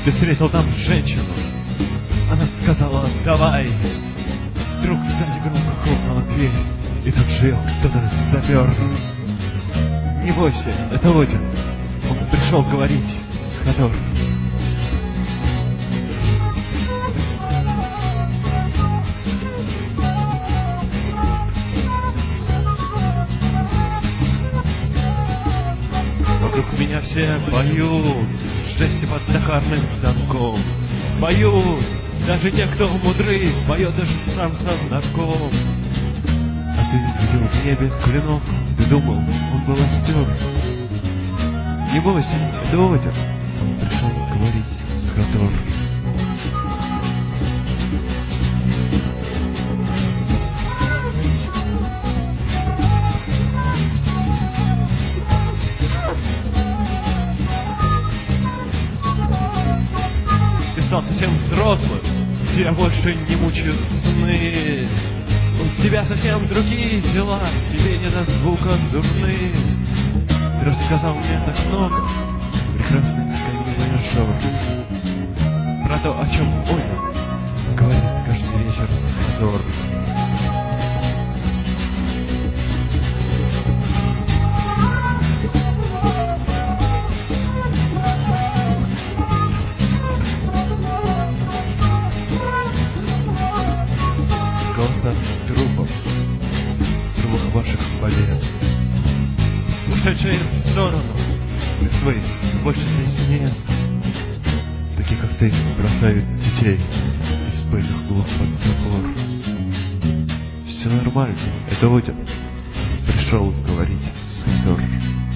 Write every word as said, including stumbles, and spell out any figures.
Ты встретил там женщину. Она сказала «давай». Вдруг сзади громко хлопнула дверь, и тут жил кто-то замер. Не бойся, это Один. Он пришел говорить с Хадор. Вокруг меня все поют жести под токарным станком. Поют даже те, кто мудры, поет даже сам сам знаком. А ты видел в небе клинок, ты думал, он был остер. Не бойся, это Один. Пришел говорить с Хадор. Стал совсем взрослым, тебя больше не мучают сны. У тебя совсем другие дела, тебе не до звука дурны. Ты рассказал мне так много, прекрасный вояжер, про то, о чем Один говорит каждый вечер с Хадор. Голоса трупов, трубах ваших побед, ушедшие в сторону, без своих больше здесь нет. Такие, как ты, бросают детей из пыльных глуб под топор. Все нормально, это Один пришел говорить с Хадор.